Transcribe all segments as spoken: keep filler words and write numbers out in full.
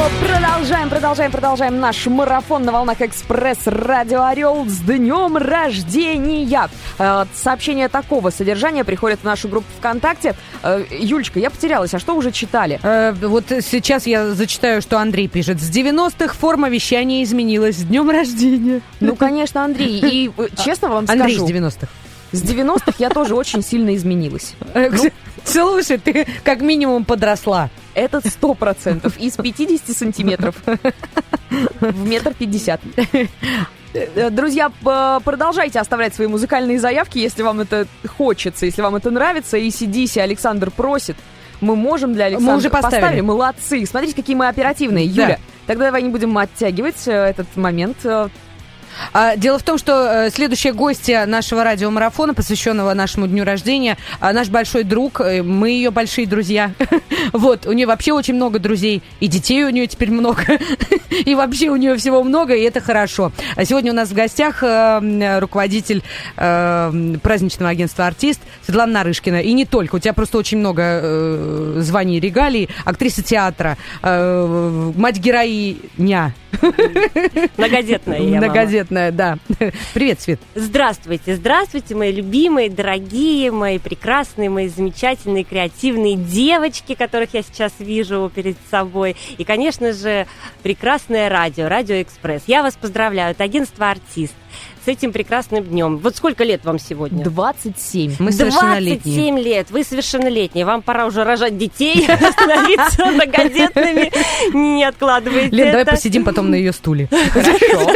Продолжаем, продолжаем, продолжаем наш марафон на волнах Экспресс Радио Орел с днем рождения. Сообщение такого содержания приходит в нашу группу ВКонтакте. Юлечка, я потерялась, а что уже читали? Э, вот сейчас я зачитаю, что Андрей пишет. С девяностых форма вещания изменилась. С днем рождения. Ну, конечно, Андрей. И честно вам скажу... Андрей с девяностых. С девяностых я тоже очень сильно изменилась. Ну, слушай, ты как минимум подросла. Это сто процентов. Из пятидесяти сантиметров в метр пятьдесят. Друзья, продолжайте оставлять свои музыкальные заявки, если вам это хочется, если вам это нравится. И си ди си Александр просит. Мы можем для Александра... Мы уже поставили. поставили. Молодцы. Смотрите, какие мы оперативные. Да. Юля, тогда давай не будем оттягивать этот момент. Дело в том, что следующая гостья нашего радиомарафона, посвященного нашему дню рождения, наш большой друг, мы ее большие друзья. Вот, у нее вообще очень много друзей, и детей у нее теперь много, и вообще у нее всего много, и это хорошо. А сегодня у нас в гостях руководитель праздничного агентства «Артист» Светлана Нарышкина. И не только, у тебя просто очень много званий и регалий. Актриса театра, мать-героиня. Многодетная я, Многодетная, да. Привет, Свет. Здравствуйте, здравствуйте, мои любимые, дорогие, мои прекрасные, мои замечательные, креативные девочки, которых я сейчас вижу перед собой. И, конечно же, прекрасное радио, Радио Экспресс. Я вас поздравляю, это агентство «Артист». С этим прекрасным днем. Вот сколько лет вам сегодня? двадцать семь. Мы совершеннолетние. двадцать семь лет. Вы совершеннолетние. Вам пора уже рожать детей, становиться многодетными. Не откладывайте Лен, это. давай посидим потом на ее стуле. Хорошо.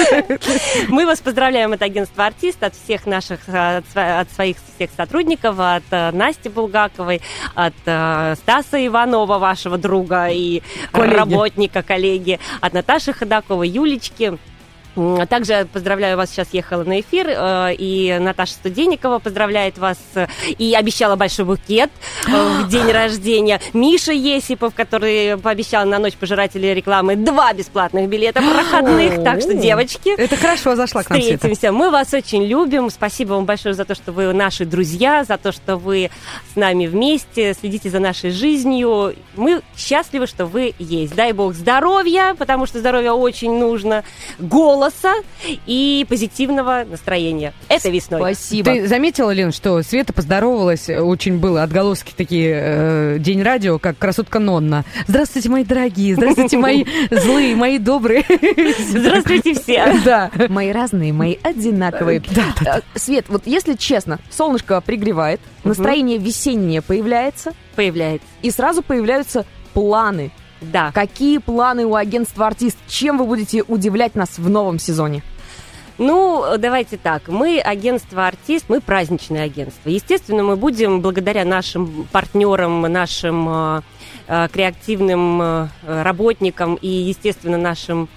Мы вас поздравляем от агентства «Артист», от всех наших, от, от своих всех сотрудников, от uh, Насти Булгаковой, от uh, Стаса Иванова, вашего друга и коллеги. работника, коллеги, от Наташи Ходаковой, Юлечки. Также поздравляю вас, сейчас ехала на эфир, и Наташа Студенникова поздравляет вас и обещала большой букет в день рождения. Миша Есипов, который пообещал на ночь пожирателей рекламы два бесплатных билета проходных. Так что, девочки, это хорошо зашла к нам, Света. Встретимся. Мы вас очень любим. Спасибо вам большое за то, что вы наши друзья, за то, что вы с нами вместе, следите за нашей жизнью. Мы счастливы, что вы есть. Дай бог здоровья, потому что здоровье очень нужно. Голос и позитивного настроения. Это весной. Спасибо. Ты заметила, Лен, что Света поздоровалась, очень было отголоски такие, э, День радио, как красотка Нонна. Здравствуйте, мои дорогие, здравствуйте, мои злые, мои добрые. Здравствуйте все. Да. Мои разные, мои одинаковые. Да, да, да. Свет, вот если честно, солнышко пригревает, настроение весеннее появляется. Появляется. И сразу появляются планы. Да. Какие планы у агентства «Артист»? Чем вы будете удивлять нас в новом сезоне? Ну, давайте так. Мы агентство «Артист», мы праздничное агентство. Естественно, мы будем, благодаря нашим партнерам, нашим э, э, креативным э, работникам и, естественно, нашим...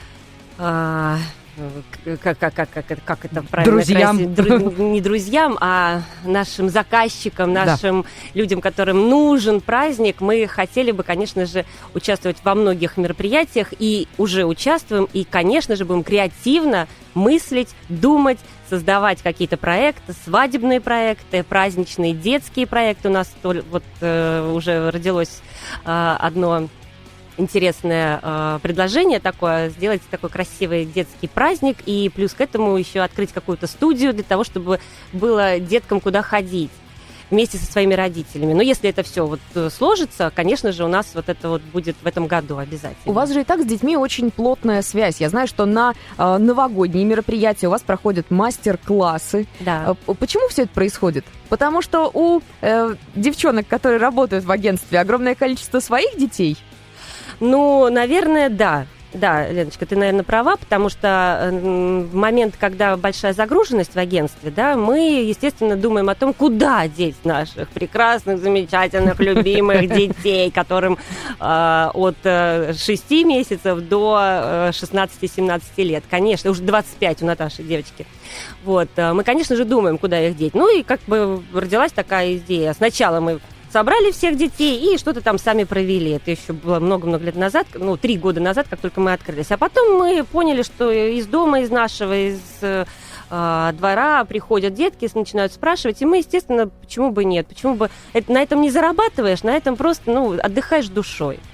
Э, Как, как, как, как, как это правильно? Друзьям. Дру, не друзьям, а нашим заказчикам, нашим да. людям, которым нужен праздник. Мы хотели бы, конечно же, участвовать во многих мероприятиях и уже участвуем. И, конечно же, будем креативно мыслить, думать, создавать какие-то проекты, свадебные проекты, праздничные детские проекты. У нас вот э, уже родилось э, одно... интересное э, предложение такое, сделать такой красивый детский праздник и плюс к этому еще открыть какую-то студию для того, чтобы было деткам куда ходить вместе со своими родителями. Но если это все вот сложится, конечно же, у нас вот это вот будет в этом году обязательно. У вас же и так с детьми очень плотная связь. Я знаю, что на э, новогодние мероприятия у вас проходят мастер-классы. Да. Э, почему все это происходит? Потому что у э, девчонок, которые работают в агентстве, огромное количество своих детей. Ну, наверное, да. Да, Леночка, ты, наверное, права, потому что в момент, когда большая загруженность в агентстве, да, мы, естественно, думаем о том, куда деть наших прекрасных, замечательных, любимых детей, которым э, от шести месяцев до шестнадцати-семнадцати лет. Конечно, уже двадцать пять у Наташи девочки. Вот, мы, конечно же, думаем, куда их деть. Ну и как бы родилась такая идея. Сначала мы собрали всех детей и что-то там сами провели. Это еще было много-много лет назад, ну, три года назад, как только мы открылись. А потом мы поняли, что из дома, из нашего, из э, двора приходят детки, начинают спрашивать, и мы, естественно, почему бы нет? Почему бы... Это, на этом не зарабатываешь, на этом просто, ну, отдыхаешь душой.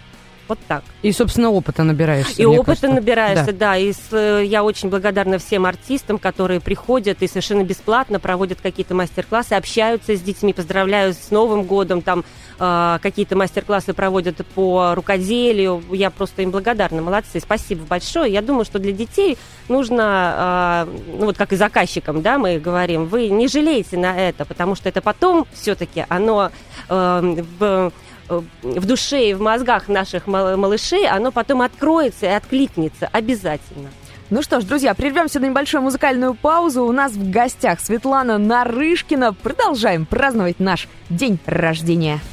Вот так. И, собственно, опыта набираешься. И опыта кажется. набираешься, да. да. И с, я очень благодарна всем артистам, которые приходят и совершенно бесплатно проводят какие-то мастер-классы, общаются с детьми, поздравляю с Новым годом, там э, какие-то мастер-классы проводят по рукоделию. Я просто им благодарна, молодцы, спасибо большое. Я думаю, что для детей нужно, э, ну вот как и заказчикам, да, мы говорим, вы не жалейте на это, потому что это потом все-таки оно э, в... в душе и в мозгах наших малышей, оно потом откроется и откликнется обязательно. Ну что ж, друзья, прервемся на небольшую музыкальную паузу. У нас в гостях Светлана Нарышкина. Продолжаем праздновать наш день рождения.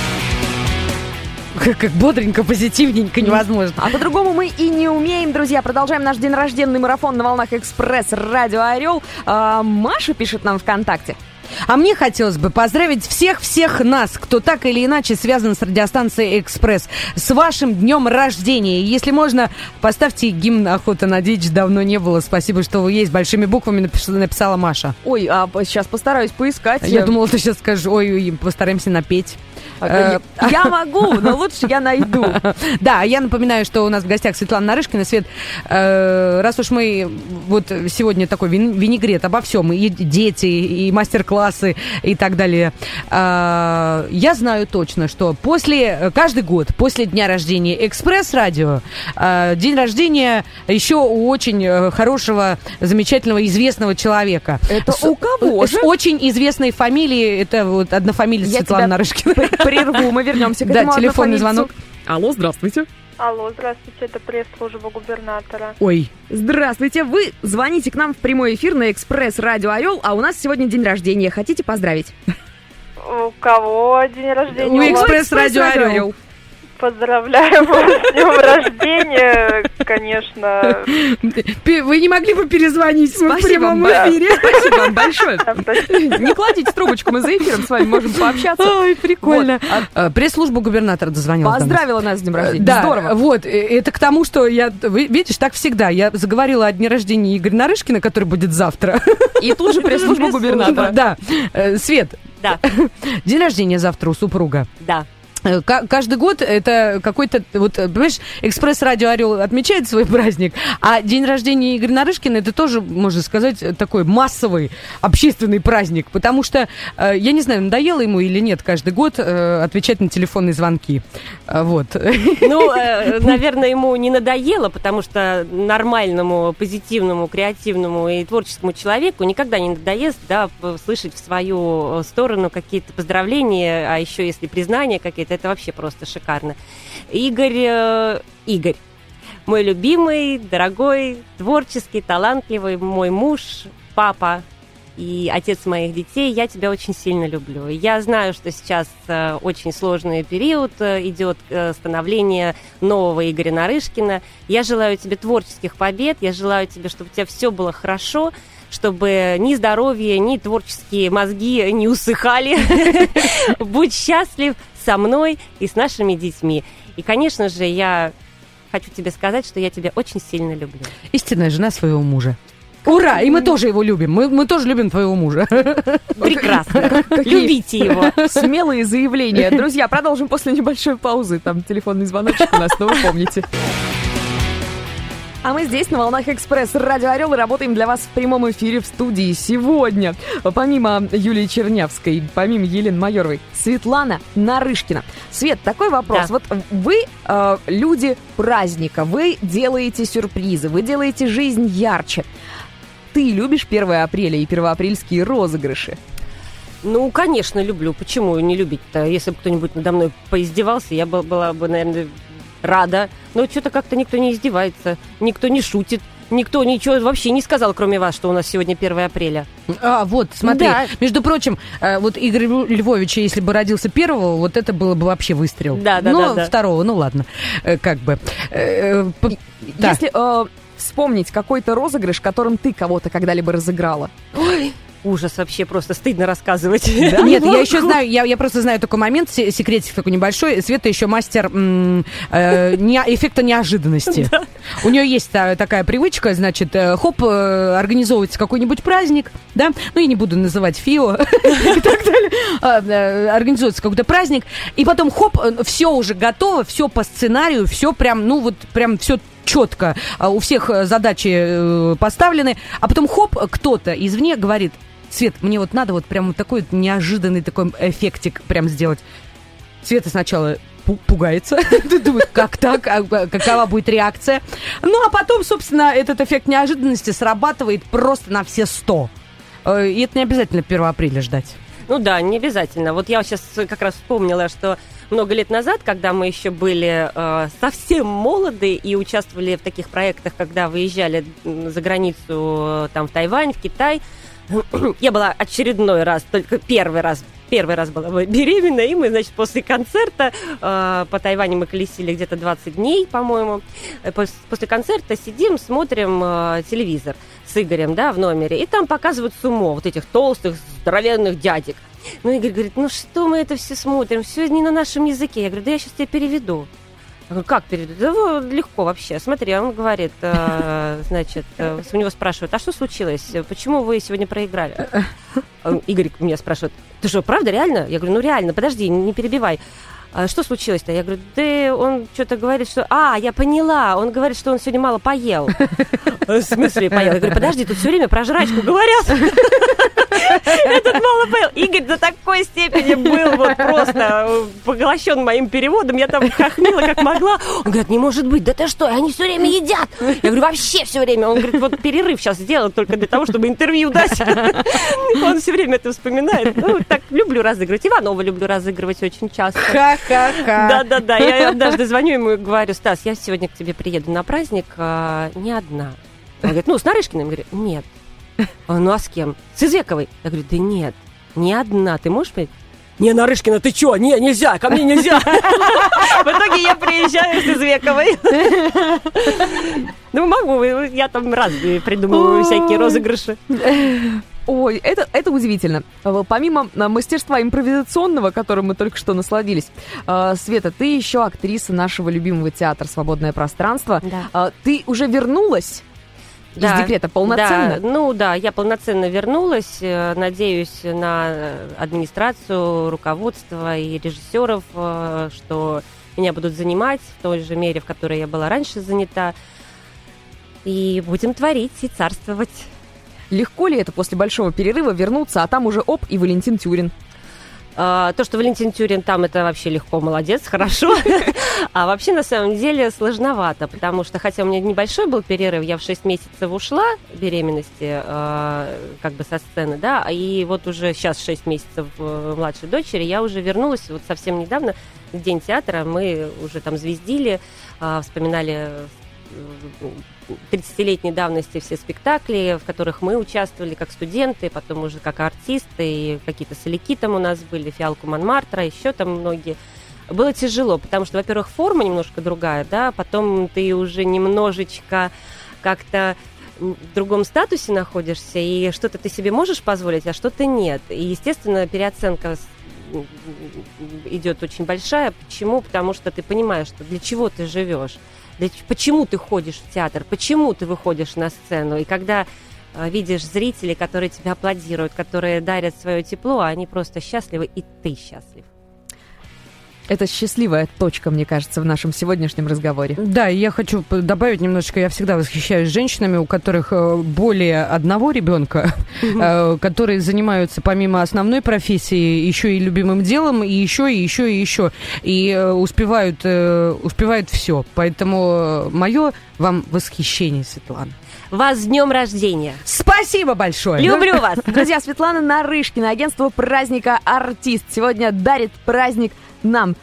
Как бодренько, позитивненько, невозможно. А по-другому мы и не умеем, друзья. Продолжаем наш день рожденный марафон на волнах «Экспресс» Радио Орел. А, Маша пишет нам ВКонтакте. А мне хотелось бы поздравить всех-всех нас, кто так или иначе связан с радиостанцией «Экспресс», с вашим днем рождения. Если можно, поставьте гимн «Охота на дичь». Давно не было. Спасибо, что вы есть. Большими буквами напис- написала Маша. Ой, а сейчас постараюсь поискать. Я думала, ты сейчас скажешь, ой, постараемся напеть. Я могу, но лучше я найду. Да, я напоминаю, что у нас в гостях Светлана Нарышкина. Свет, раз уж мы вот сегодня такой винегрет обо всем, и дети, и мастер-классы, и так далее. Я знаю точно, что после, каждый год, после дня рождения «Экспресс-радио», день рождения еще у очень хорошего, замечательного, известного человека. Это у кого же? С очень известной фамилией, это вот однофамилица Светлана Нарышкина. Прерву, мы вернемся к да, этому. Да, телефонный звонок. Алло, здравствуйте. Алло, здравствуйте, это пресс-служба губернатора. Ой. Здравствуйте, вы звоните к нам в прямой эфир на «Экспресс Радио Орел», а у нас сегодня день рождения. Хотите поздравить? У кого день рождения? У «Экспресс Радио Орел». Поздравляю вас с днем рождения, конечно. Вы не могли бы перезвонить в прямом эфире? Спасибо вам большое. Не кладите трубочку, мы за эфиром с вами можем пообщаться. Ой, прикольно. Вот. Пресс-служба губернатора дозвонилась. Поздравила нас с днем рождения. Да, здорово. Вот, это к тому, что я, видишь, так всегда. Я заговорила о дне рождения Игоря Нарышкина, который будет завтра. И тут же пресс-служба губернатора. Да. Свет. Да. День рождения завтра у супруга. Да. Каждый год это какой-то, вот, понимаешь, «Экспресс-радио Орел» отмечает свой праздник, а день рождения Игоря Нарышкина это тоже, можно сказать, такой массовый общественный праздник, потому что, я не знаю, надоело ему или нет каждый год отвечать на телефонные звонки. Вот. Ну, наверное, ему не надоело, потому что нормальному, позитивному, креативному и творческому человеку никогда не надоест, да, слышать в свою сторону какие-то поздравления, а еще если признания какие-то, это вообще просто шикарно. Игорь, э, Игорь, мой любимый, дорогой, творческий, талантливый, мой муж, папа и отец моих детей, я тебя очень сильно люблю. Я знаю, что сейчас э, очень сложный период, э, идет э, становление нового Игоря Нарышкина. Я желаю тебе творческих побед, я желаю тебе, чтобы у тебя все было хорошо, чтобы ни здоровье, ни творческие мозги не усыхали. Будь счастлив со мной и с нашими детьми. И, конечно же, я хочу тебе сказать, что я тебя очень сильно люблю. Истинная жена своего мужа. Ура! И мы тоже его любим. Мы, мы тоже любим твоего мужа. Прекрасно. Любите его. Смелые заявления. Друзья, продолжим после небольшой паузы. Там телефонный звоночек у нас, но вы помните. А мы здесь, на волнах «Экспресс» Радио Орел, и работаем для вас в прямом эфире в студии сегодня. Помимо Юлии Чернявской, помимо Елены Майоровой, Светлана Нарышкина. Свет, такой вопрос. Да. Вот вы э, люди праздника, вы делаете сюрпризы, вы делаете жизнь ярче. Ты любишь первое апреля и первоапрельские розыгрыши? Ну, конечно, люблю. Почему не любить-то? Если бы кто-нибудь надо мной поиздевался, я была, была бы, наверное, рада. Но что-то как-то никто не издевается, никто не шутит, никто ничего вообще не сказал, кроме вас, что у нас сегодня первое апреля. А, вот, смотри, да. Между прочим, вот Игорь Львович, если бы родился первого, вот это было бы вообще выстрел. Да, да, Но да, да. второго, ну ладно, как бы. Если э, вспомнить какой-то розыгрыш, которым ты кого-то когда-либо разыграла. Ой, Ужас вообще, просто стыдно рассказывать. Да? Нет, я еще знаю, я, я просто знаю только момент, секретик такой небольшой. Света еще мастер м, э, не, эффекта неожиданности. Да. У нее есть та, такая привычка, значит, э, хоп, э, организовывается какой-нибудь праздник, да, ну я не буду называть ФИО и так далее, организуется какой-то праздник, и потом хоп, все уже готово, все по сценарию, все прям, ну вот прям все четко, у всех задачи поставлены, а потом хоп, кто-то извне говорит: Свет, мне вот надо вот прям вот такой вот неожиданный такой эффектик прям сделать. Света сначала пугается, думает, как так, какова будет реакция. Ну, а потом, собственно, этот эффект неожиданности срабатывает просто на все сто. И это не обязательно первого апреля ждать. Ну да, не обязательно. Вот я сейчас как раз вспомнила, что много лет назад, когда мы еще были э, совсем молоды и участвовали в таких проектах, когда выезжали за границу, там, в Тайвань, в Китай, я была очередной раз, только первый раз, первый раз была беременна, и мы, значит, после концерта, э, по Тайваню мы колесили где-то двадцать дней, по-моему, после, после концерта сидим, смотрим э, телевизор с Игорем, да, в номере, и там показывают сумо, вот этих толстых, здоровенных дядек. Ну, Игорь говорит: ну что мы это все смотрим, все не на нашем языке. Я говорю: да я сейчас тебя переведу. Я говорю: как переведу? Да ну, легко вообще. Смотри, он говорит, э, значит, э, у него спрашивают: а что случилось? Почему вы сегодня проиграли? Игорь меня спрашивает: ты что, правда, реально? Я говорю: ну реально, подожди, не перебивай. А что случилось-то? Я говорю: да он что-то говорит, что... А, я поняла, он говорит, что он сегодня мало поел. В смысле поел? Я говорю: подожди, тут все время про жрачку говорят. Этот мало поел. Игорь до такой степени был вот просто поглощен моим переводом. Я там хохмила как могла. Он говорит: не может быть, да ты что, они все время едят. Я говорю: вообще все время. Он говорит: вот перерыв сейчас сделал только для того, чтобы интервью дать. Он все время это вспоминает. Ну, так люблю разыгрывать. Иванова люблю разыгрывать очень часто. Ха-ха-ха. Да-да-да. Я однажды звоню ему и говорю: Стас, я сегодня к тебе приеду на праздник, а, не одна. Он говорит: ну, с Нарышкиным? Я говорю: нет. А, ну, а с кем? С Извековой. Я говорю: да нет, не одна. Ты можешь понять? Не, Нарышкина, ты чё? Не, нельзя, ко мне нельзя. В итоге я приезжаю с Извековой. Ну, могу, я там разные придумываю всякие розыгрыши. Ой, это, это удивительно. Помимо мастерства импровизационного, которым мы только что насладились, Света, ты еще актриса нашего любимого театра «Свободное пространство». Да. Ты уже вернулась да, из декрета полноценно? Да, ну да, я полноценно вернулась. Надеюсь на администрацию, руководство и режиссеров, что меня будут занимать в той же мере, в которой я была раньше занята. И будем творить и царствовать. Легко ли это после большого перерыва вернуться, а там уже оп, и Валентин Тюрин? А, то, что Валентин Тюрин там, это вообще легко, молодец, хорошо. А вообще, на самом деле, сложновато, потому что, хотя у меня небольшой был перерыв, я в шесть месяцев ушла беременности, как бы со сцены, да, и вот уже сейчас шесть месяцев младшей дочери, я уже вернулась, вот совсем недавно, в День театра, мы уже там звездили, вспоминали тридцатилетней давности все спектакли, в которых мы участвовали как студенты, потом уже как артисты, и какие-то соляки там у нас были, «Фиалку Монмартра», еще там многие. Было тяжело, потому что, во-первых, форма немножко другая, да, потом ты уже немножечко как-то в другом статусе находишься, и что-то ты себе можешь позволить, а что-то нет. И, естественно, переоценка идет очень большая. Почему? Потому что ты понимаешь, что для чего ты живешь. Почему ты ходишь в театр, почему ты выходишь на сцену, и когда э, видишь зрителей, которые тебя аплодируют, которые дарят свое тепло, они просто счастливы, и ты счастлив. Это счастливая точка, мне кажется, в нашем сегодняшнем разговоре. Да, и я хочу добавить немножечко, я всегда восхищаюсь женщинами, у которых более одного ребенка, mm-hmm. которые занимаются помимо основной профессии еще и любимым делом, и еще, и еще, и еще, и успевают, успевают все. Поэтому мое вам восхищение, Светлана. Вас с днем рождения. Спасибо большое. Люблю вас. Друзья, Светлана Нарышкина, агентство праздника «Артист», сегодня дарит праздник нам,